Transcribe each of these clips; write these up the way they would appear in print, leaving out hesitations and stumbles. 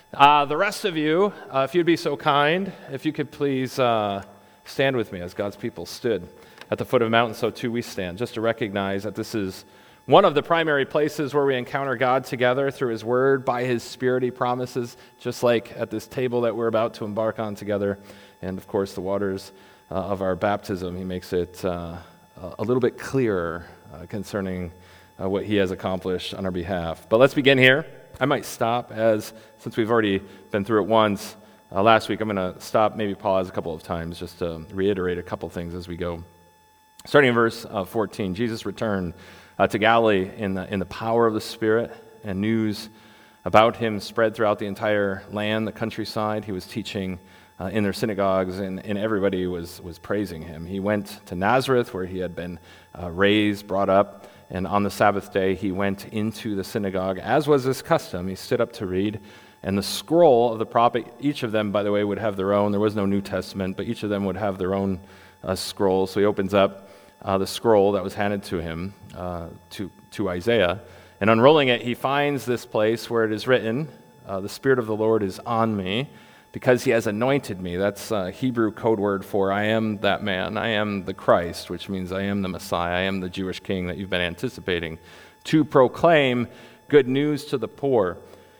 The rest of you, if you'd be so kind, if you could please stand with me as God's people stood at the foot of the mountain, so too we stand, just to recognize that this is one of the primary places where we encounter God together through His Word, by His Spirit He promises, just like at this table that we're about to embark on together, and of course the waters of our baptism. He makes it a little bit clearer concerning what He has accomplished on our behalf. But let's begin here. I might stop, since we've already been through it once last week, I'm going to stop, maybe pause a couple of times, just to reiterate a couple things as we go. Starting in verse 14, Jesus returned to Galilee in the power of the Spirit, and news about Him spread throughout the entire land, the countryside. He was teaching in their synagogues, and everybody was praising Him. He went to Nazareth, where He had been raised, brought up, and on the Sabbath day, He went into the synagogue, as was His custom. He stood up to read, and the scroll of the prophet, each of them, by the way, would have their own. There was no New Testament, but each of them would have their own scroll. So He opens up the scroll that was handed to Him, to Isaiah, and unrolling it, He finds this place where it is written, "The Spirit of the Lord is on me, because He has anointed me." That's a Hebrew code word for I am that man. I am the Christ, which means I am the Messiah. I am the Jewish king that you've been anticipating, to proclaim good news to the poor.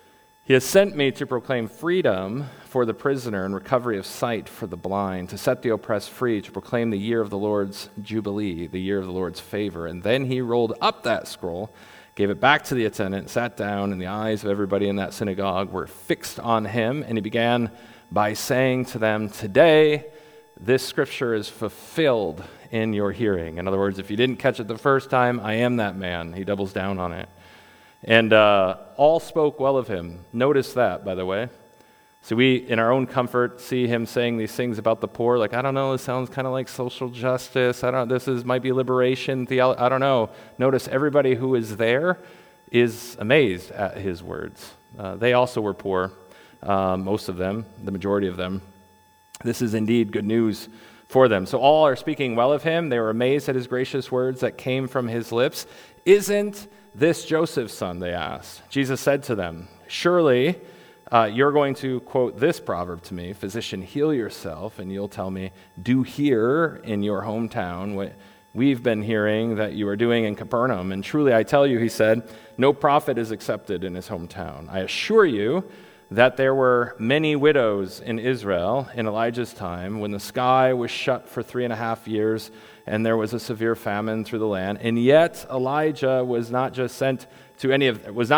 He has sent me to proclaim freedom for the prisoner and recovery of sight for the blind, to set the oppressed free, to proclaim the year of the Lord's jubilee, the year of the Lord's favor. And then He rolled up that scroll, gave it back to the attendant, sat down, and the eyes of everybody in that synagogue were fixed on Him, and He began by saying to them, "Today, this scripture is fulfilled in your hearing." In other words, if you didn't catch it the first time, I am that man. He doubles down on it. And all spoke well of Him. Notice that, by the way. So we, in our own comfort, see Him saying these things about the poor, like, I don't know, this sounds kind of like social justice. Might be liberation theology. I don't know. Notice everybody who is there is amazed at His words. They also were poor, most of them, the majority of them. This is indeed good news for them. So all are speaking well of Him. They were amazed at His gracious words that came from His lips. "Isn't this Joseph's son?" they asked. Jesus said to them, "Surely you're going to quote this proverb to me, 'Physician, heal yourself,' and you'll tell me, 'Do here in your hometown what we've been hearing that you are doing in Capernaum.' And truly I tell you," He said, "no prophet is accepted in his hometown. I assure you that there were many widows in Israel in Elijah's time, when the sky was shut for 3.5 years and there was a severe famine through the land. And yet Elijah was not sent to any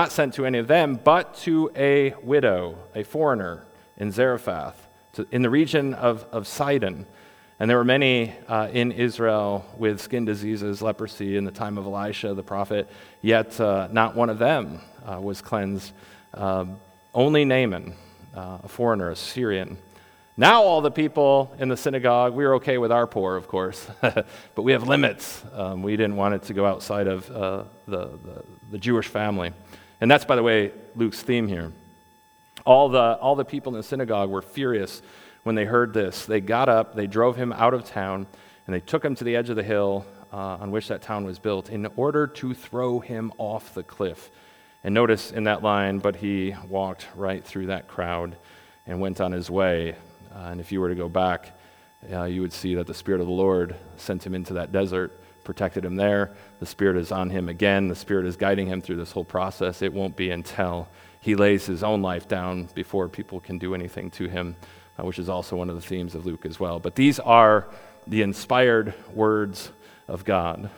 of them, but to a widow, a foreigner in Zarephath, in the region of Sidon. And there were many in Israel with skin diseases, leprosy, in the time of Elisha the prophet, yet not one of them was cleansed. Only Naaman, a foreigner, a Syrian. Now all the people in the synagogue, we were okay with our poor, of course, but we have limits. We didn't want it to go outside of the Jewish family. And that's, by the way, Luke's theme here. All the people in the synagogue were furious when they heard this. They got up, they drove Him out of town, and they took Him to the edge of the hill on which that town was built in order to throw Him off the cliff. And notice in that line, "But He walked right through that crowd and went on His way." And if you were to go back, you would see that the Spirit of the Lord sent Him into that desert, protected Him there. The Spirit is on Him again. The Spirit is guiding Him through this whole process. It won't be until He lays His own life down before people can do anything to Him, which is also one of the themes of Luke as well. But these are the inspired words of God.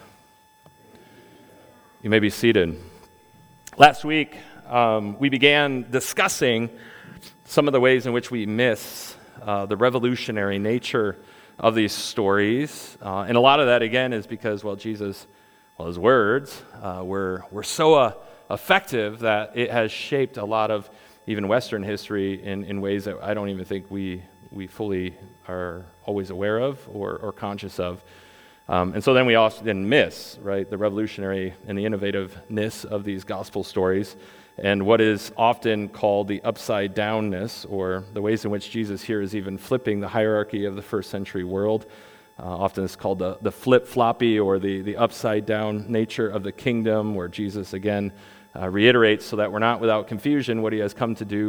You may be seated. Last week, we began discussing some of the ways in which we miss the revolutionary nature of these stories. And a lot of that, again, is because, His words were so effective that it has shaped a lot of even Western history in ways that I don't even think we fully are always aware of or conscious of. And so then we often miss, right, the revolutionary and the innovativeness of these gospel stories, and what is often called the upside downness, or the ways in which Jesus here is even flipping the hierarchy of the first century world. Often it's called the flip-floppy, or the upside down nature of the kingdom, where Jesus again reiterates, so that we're not without confusion, what He has come to do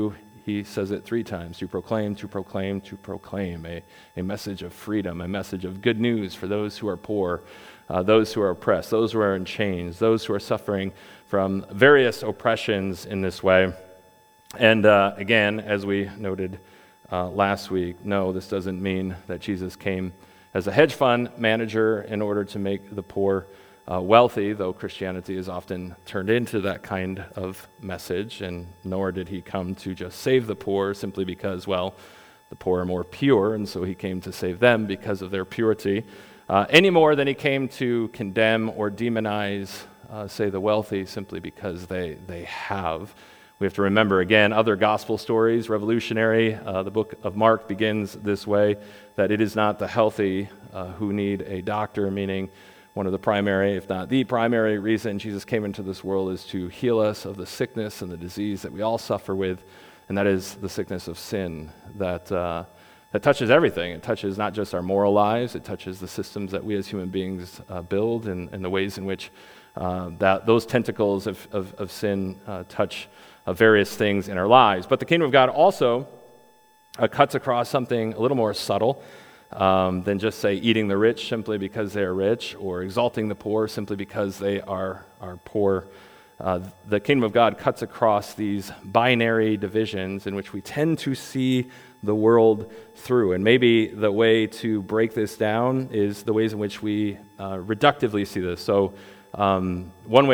he says it 3 times, to proclaim, to proclaim, to proclaim a message of freedom, a message of good news for those who are poor, those who are oppressed, those who are in chains, those who are suffering from various oppressions in this way. And again, as we noted last week, no, this doesn't mean that Jesus came as a hedge fund manager in order to make the poor wealthy, though Christianity is often turned into that kind of message, and nor did he come to just save the poor simply because, well, the poor are more pure, and so he came to save them because of their purity, any more than he came to condemn or demonize, say, the wealthy simply because they have. We have to remember, again, other gospel stories, revolutionary. The book of Mark begins this way, that it is not the healthy who need a doctor, meaning one of the primary, if not the primary reason Jesus came into this world is to heal us of the sickness and the disease that we all suffer with, and that is the sickness of sin that touches everything. It touches not just our moral lives, it touches the systems that we as human beings build and the ways in which that those tentacles of sin touch various things in our lives. But the kingdom of God also cuts across something a little more subtle than just, say, eating the rich simply because they are rich, or exalting the poor simply because they are poor. The kingdom of God cuts across these binary divisions in which we tend to see the world through. And maybe the way to break this down is the ways in which we reductively see this. So one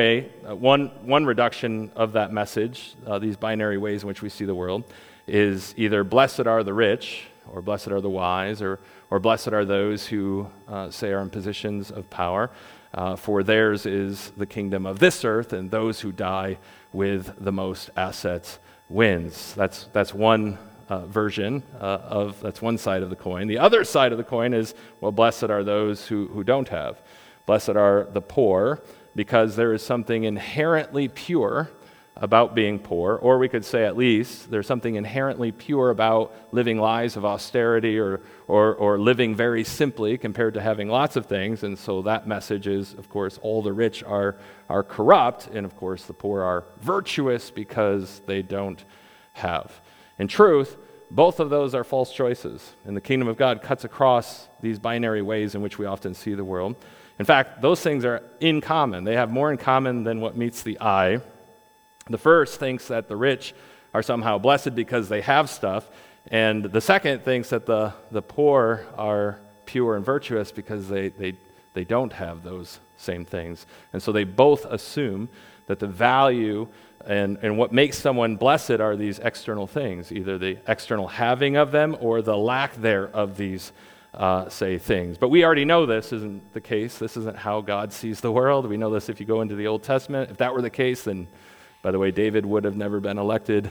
reduction of that message, these binary ways in which we see the world, is either blessed are the rich, or blessed are the wise, or blessed are those who say are in positions of power, for theirs is the kingdom of this earth, and those who die with the most assets wins. That's one version that's one side of the coin. The other side of the coin is, well, blessed are those who don't have. Blessed are the poor, because there is something inherently pure about being poor, or we could say at least there's something inherently pure about living lives of austerity or living very simply compared to having lots of things. And so that message is, of course, all the rich are corrupt, and of course the poor are virtuous because they don't have. In truth, both of those are false choices, and the kingdom of God cuts across these binary ways in which we often see the world. In fact, those things are in common. They have more in common than what meets the eye. The first thinks that the rich are somehow blessed because they have stuff, and the second thinks that the poor are pure and virtuous because they don't have those same things. And so they both assume that the value and what makes someone blessed are these external things, either the external having of them or the lack thereof these say things. But we already know this isn't the case. This isn't how God sees the world. We know this if you go into the Old Testament. If that were the case, then, by the way, David would have never been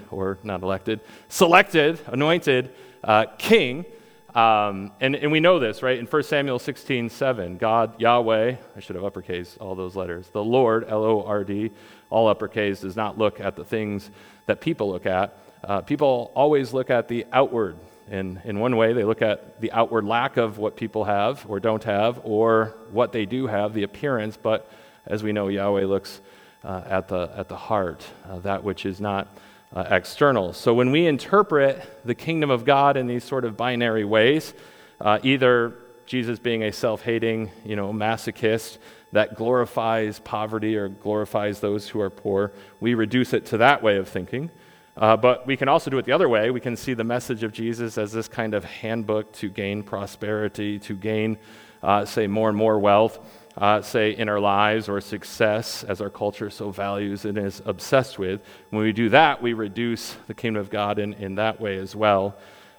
selected, anointed king. And we know this, right? In 1 Samuel 16:7, God, Yahweh, I should have uppercase all those letters, the Lord, L-O-R-D, all uppercase, does not look at the things that people look at. People always look at the outward. And in one way, they look at the outward lack of what people have or don't have, or what they do have, the appearance. But as we know, Yahweh looks at the heart, that which is not external. So when we interpret the kingdom of God in these sort of binary ways, either Jesus being a self-hating, masochist that glorifies poverty or glorifies those who are poor, we reduce it to that way of thinking. But we can also do it the other way. We can see the message of Jesus as this kind of handbook to gain prosperity, to gain, say, more and more wealth, say, in our lives, or success, as our culture so values and is obsessed with. When we do that, we reduce the kingdom of God in that way as well.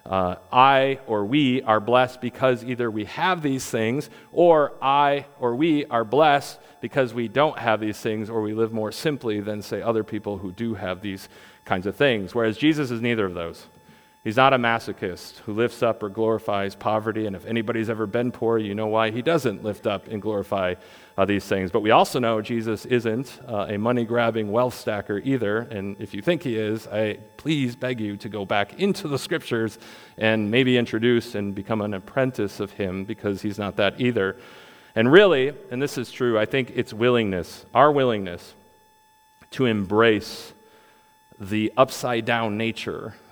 We are blessed because either we have these things, or we are blessed because we don't have these things, or we live more simply than, say, other people who do have these kinds of things. Whereas Jesus is neither of those. He's not a masochist who lifts up or glorifies poverty, and if anybody's ever been poor, you know why he doesn't lift up and glorify these things. But we also know Jesus isn't a money-grabbing wealth stacker either, and if you think he is, I please beg you to go back into the scriptures and maybe introduce and become an apprentice of him, because he's not that either. And really, and this is true, I think it's our willingness to embrace the upside-down nature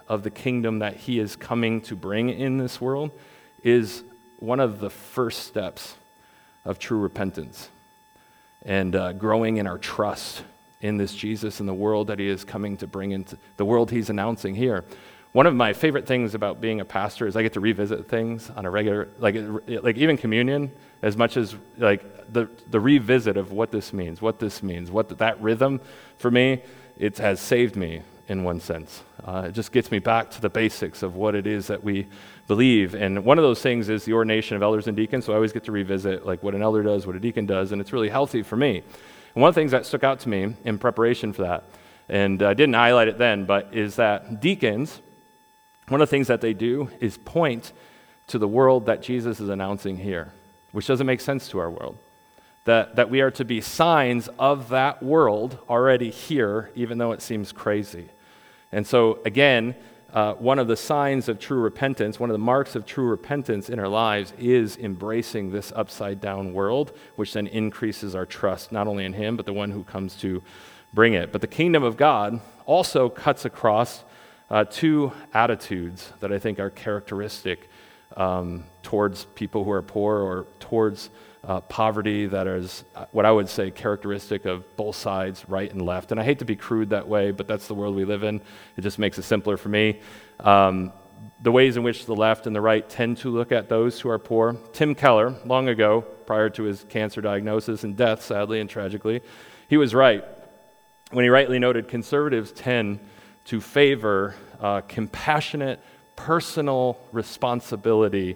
of the kingdom that he is coming to bring in this world is one of the first steps of true repentance and growing in our trust in this Jesus and the world that he is coming to bring into the world he's announcing here. One of my favorite things about being a pastor is I get to revisit things on a regular, like even communion, as much as like the revisit of what this means, that rhythm for me, it has saved me in one sense. It just gets me back to the basics of what it is that we believe. And one of those things is the ordination of elders and deacons, so I always get to revisit like what an elder does, what a deacon does, and it's really healthy for me. And one of the things that stuck out to me in preparation for that, and I didn't highlight it then, but is that deacons, one of the things that they do is point to the world that Jesus is announcing here, which doesn't make sense to our world. That we are to be signs of that world already here, even though it seems crazy. And so, again, one of the signs of true repentance, one of the marks of true repentance in our lives is embracing this upside-down world, which then increases our trust, not only in him, but the one who comes to bring it. But the kingdom of God also cuts across two attitudes that I think are characteristic towards people who are poor or towards poverty that is what I would say characteristic of both sides, right and left. And I hate to be crude that way, but that's the world we live in. It just makes it simpler for me. The ways in which the left and the right tend to look at those who are poor. Tim Keller, long ago, prior to his cancer diagnosis and death, sadly and tragically, he was right when he rightly noted conservatives tend to favor compassionate, personal responsibility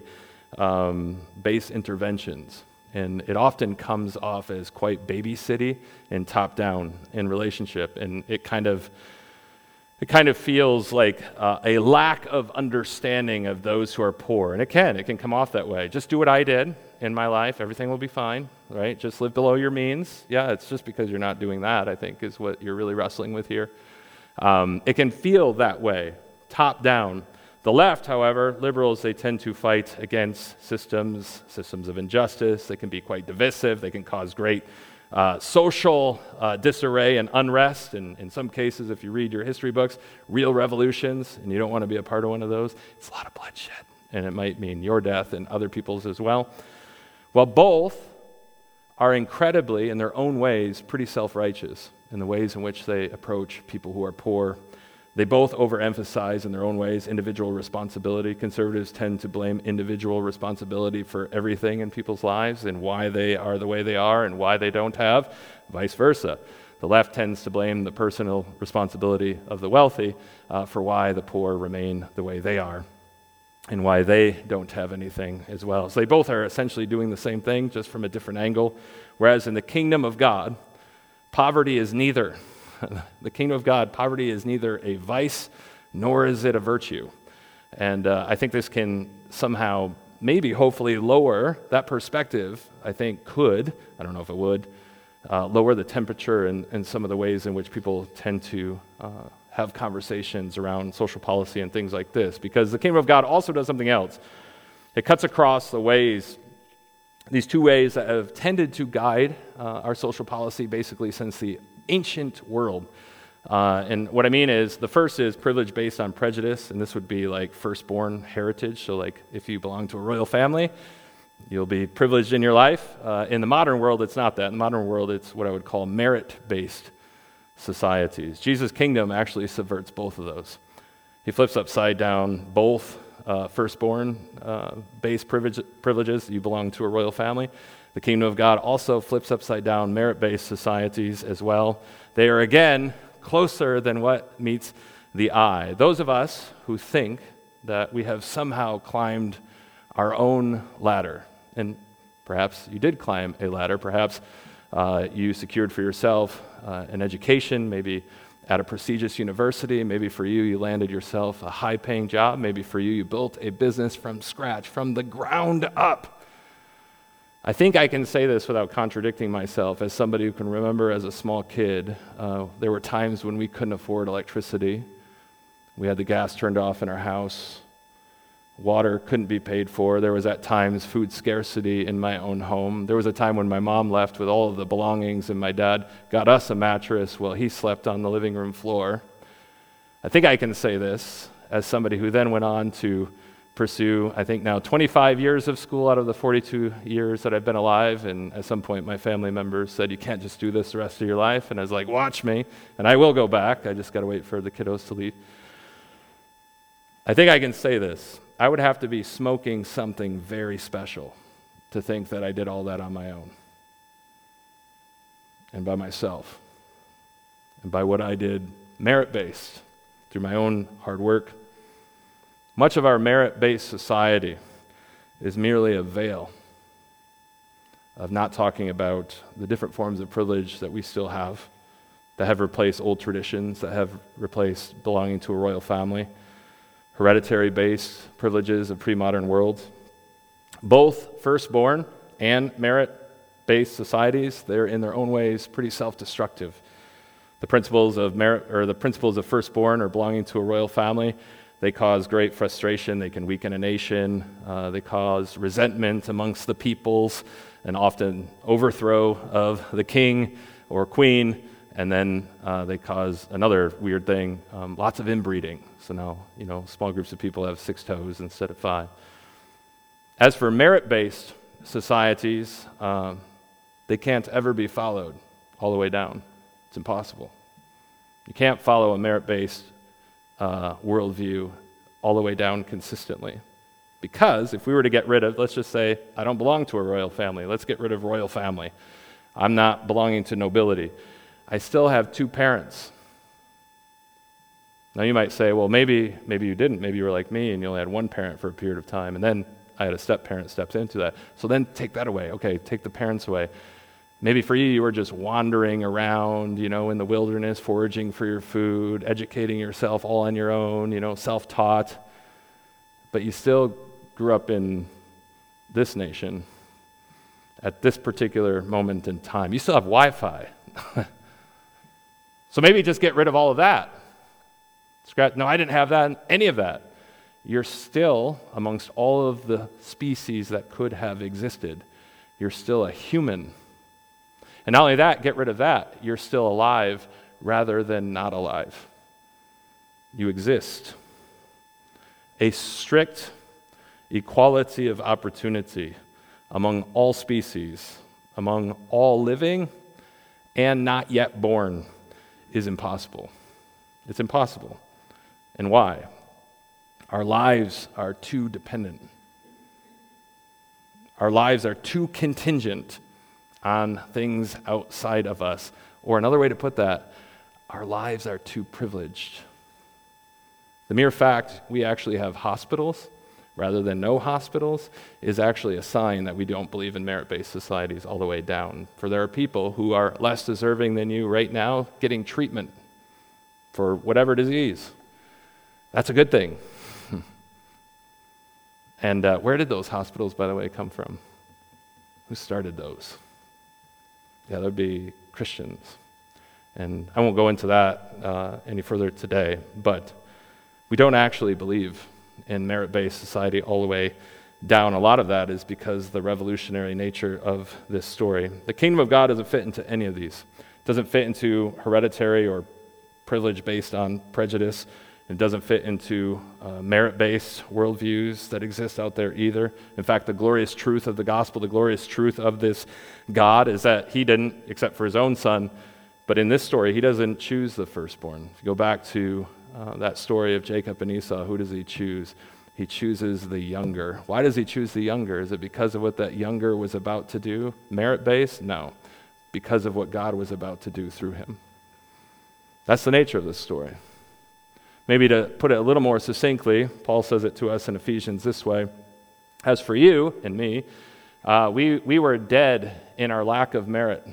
based interventions. And it often comes off as quite babysitty and top-down in relationship. And it kind of feels like a lack of understanding of those who are poor. And it can come off that way. Just do what I did in my life. Everything will be fine, right? Just live below your means. Yeah, it's just because you're not doing that, I think, is what you're really wrestling with here. It can feel that way, top-down. The left, however, liberals, they tend to fight against systems of injustice. They can be quite divisive. They can cause great social disarray and unrest. And in some cases, if you read your history books, real revolutions, and you don't want to be a part of one of those, it's a lot of bloodshed. And it might mean your death and other people's as well. Well, both are incredibly, in their own ways, pretty self-righteous in the ways in which they approach people who are poor. They both overemphasize in their own ways individual responsibility. Conservatives tend to blame individual responsibility for everything in people's lives and why they are the way they are and why they don't have, vice versa. The left tends to blame the personal responsibility of the wealthy for why the poor remain the way they are and why they don't have anything as well. So they both are essentially doing the same thing, just from a different angle. Whereas in the kingdom of God, poverty is neither. The kingdom of God, poverty is neither a vice nor is it a virtue. And I think this can somehow, maybe hopefully lower that perspective, I think could, I don't know if it would, lower the temperature in some of the ways in which people tend to have conversations around social policy and things like this. Because the kingdom of God also does something else. It cuts across the ways, these two ways that have tended to guide our social policy basically since the ancient world. And what I mean is, the first is privilege based on prejudice, and this would be like firstborn heritage. So like if you belong to a royal family, you'll be privileged in your life. In the modern world, it's not that. In the modern world, it's what I would call merit-based societies. Jesus' kingdom actually subverts both of those. He flips upside down both firstborn based privileges. You belong to a royal family. The kingdom of God also flips upside down merit-based societies as well. They are, again, closer than what meets the eye. Those of us who think that we have somehow climbed our own ladder, and perhaps you did climb a ladder, perhaps you secured for yourself an education, maybe at a prestigious university, maybe for you, you landed yourself a high-paying job, maybe for you, you built a business from scratch, from the ground up. I think I can say this without contradicting myself. As somebody who can remember as a small kid, there were times when we couldn't afford electricity. We had the gas turned off in our house. Water couldn't be paid for. There was at times food scarcity in my own home. There was a time when my mom left with all of the belongings and my dad got us a mattress while he slept on the living room floor. I think I can say this as somebody who then went on to pursue, I think now 25 years of school out of the 42 years that I've been alive. And at some point, my family members said, you can't just do this the rest of your life. And I was like, watch me. And I will go back. I just got to wait for the kiddos to leave. I think I can say this. I would have to be smoking something very special to think that I did all that on my own and by myself and by what I did merit-based through my own hard work. Much of our merit-based society is merely a veil of not talking about the different forms of privilege that we still have, that have replaced old traditions, that have replaced belonging to a royal family, hereditary-based privileges of pre-modern worlds. Both firstborn and merit-based societies, they're in their own ways pretty self-destructive. The principles of merit, or the principles of firstborn or belonging to a royal family, they cause great frustration. They can weaken a nation. They cause resentment amongst the peoples, and often overthrow of the king or queen. And then they cause another weird thing, lots of inbreeding. So now, small groups of people have 6 toes instead of 5. As for merit-based societies, they can't ever be followed all the way down. It's impossible. You can't follow a merit-based worldview all the way down consistently. Because if we were to get rid of, let's just say, I don't belong to a royal family. Let's get rid of royal family. I'm not belonging to nobility. I still have 2 parents. Now you might say, well, maybe you didn't. Maybe you were like me and you only had 1 parent for a period of time. And then I had a step-parent stepped into that. So then take that away. Okay, take the parents away. Maybe for you were just wandering around, in the wilderness, foraging for your food, educating yourself all on your own, self-taught. But you still grew up in this nation at this particular moment in time. You still have Wi-Fi. So maybe just get rid of all of that. No, I didn't have that, any of that. You're still, amongst all of the species that could have existed, you're still a human. And not only that, get rid of that, you're still alive rather than not alive. You exist. A strict equality of opportunity among all species, among all living and not yet born, is impossible. It's impossible. And why? Our lives are too dependent. Our lives are too contingent on things outside of us. Or another way to put that, our lives are too privileged. The mere fact we actually have hospitals rather than no hospitals is actually a sign that we don't believe in merit-based societies all the way down. For there are people who are less deserving than you right now getting treatment for whatever disease. That's a good thing. And where did those hospitals, by the way, come from? Who started those? Yeah, that would be Christians. And I won't go into that any further today, but we don't actually believe in merit-based society all the way down. A lot of that is because the revolutionary nature of this story. The kingdom of God doesn't fit into any of these. It doesn't fit into hereditary or privilege based on prejudice. It doesn't fit into merit-based worldviews that exist out there either. In fact, the glorious truth of the gospel, the glorious truth of this God is that he didn't, except for his own son, but in this story, he doesn't choose the firstborn. If you go back to that story of Jacob and Esau, who does he choose? He chooses the younger. Why does he choose the younger? Is it because of what that younger was about to do? Merit-based? No. Because of what God was about to do through him. That's the nature of this story. Maybe to put it a little more succinctly, Paul says it to us in Ephesians this way. As for you and me, we were dead in our lack of merit.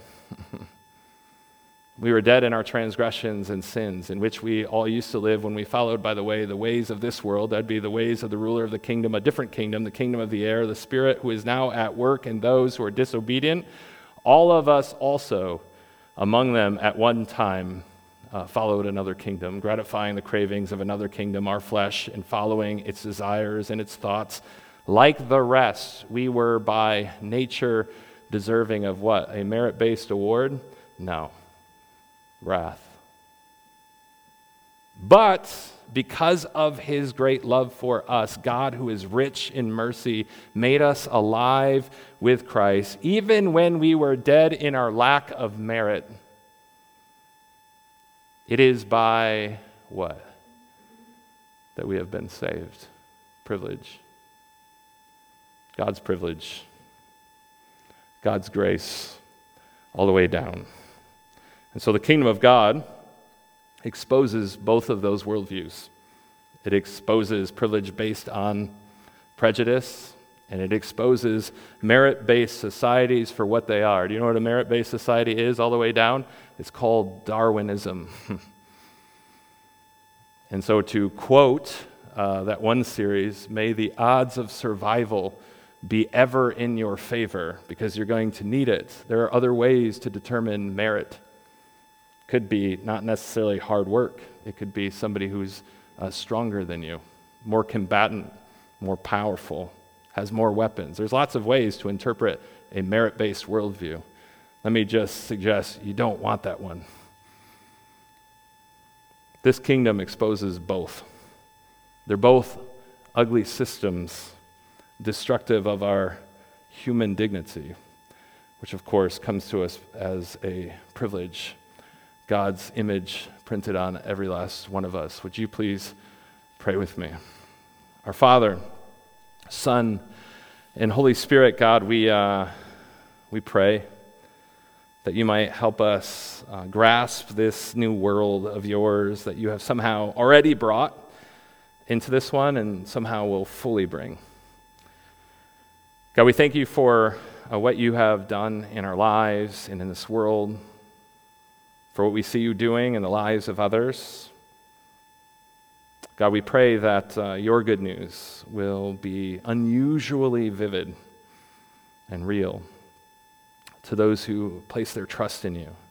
We were dead in our transgressions and sins, in which we all used to live when we followed, by the way, the ways of this world. That'd be the ways of the ruler of the kingdom, a different kingdom, the kingdom of the air, the spirit who is now at work in those who are disobedient. All of us also, among them at one time, followed another kingdom, gratifying the cravings of another kingdom, our flesh, and following its desires and its thoughts. Like the rest, we were by nature deserving of what? A merit-based award? No. Wrath. But because of his great love for us, God, who is rich in mercy, made us alive with Christ, even when we were dead in our lack of merit. It is by what? That we have been saved. Privilege. God's privilege. God's grace all the way down. And so the kingdom of God exposes both of those worldviews. It exposes privilege based on prejudice, and it exposes merit-based societies for what they are. Do you know what a merit-based society is all the way down? It's called Darwinism. And so to quote that one series, may the odds of survival be ever in your favor, because you're going to need it. There are other ways to determine merit. Could be not necessarily hard work. It could be somebody who's stronger than you, more combatant, more powerful, has more weapons. There's lots of ways to interpret a merit-based worldview. Let me just suggest you don't want that one. This kingdom exposes both. They're both ugly systems, destructive of our human dignity, which of course comes to us as a privilege. God's image printed on every last one of us. Would you please pray with me? Our Father, Son, and Holy Spirit, God, we pray that you might help us grasp this new world of yours that you have somehow already brought into this one and somehow will fully bring. God, we thank you for what you have done in our lives and in this world, for what we see you doing in the lives of others. God, we pray that your good news will be unusually vivid and real to those who place their trust in you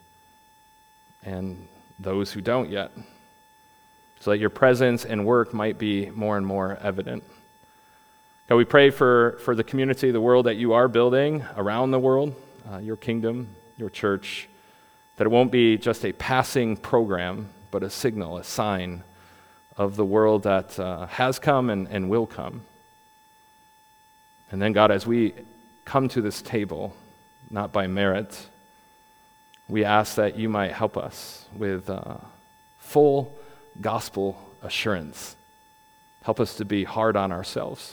and those who don't yet, so that your presence and work might be more and more evident. God, we pray for the community, the world that you are building around the world, your kingdom, your church, that it won't be just a passing program, but a signal, a sign of the world that has come and will come. And then, God, as we come to this table, not by merit, we ask that you might help us with full gospel assurance. Help us to be hard on ourselves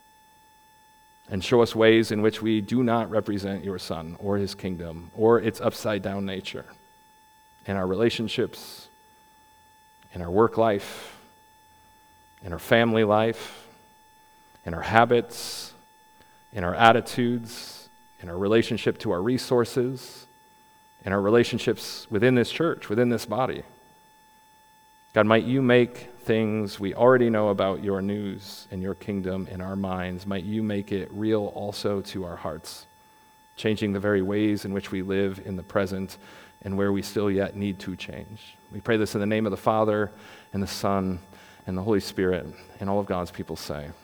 and show us ways in which we do not represent your Son or his kingdom or its upside-down nature in our relationships, in our work life, in our family life, in our habits, in our attitudes, in our relationship to our resources, in our relationships within this church, within this body. God, might you make things we already know about your news and your kingdom in our minds, might you make it real also to our hearts, changing the very ways in which we live in the present and where we still yet need to change. We pray this in the name of the Father and the Son and the Holy Spirit, and all of God's people say,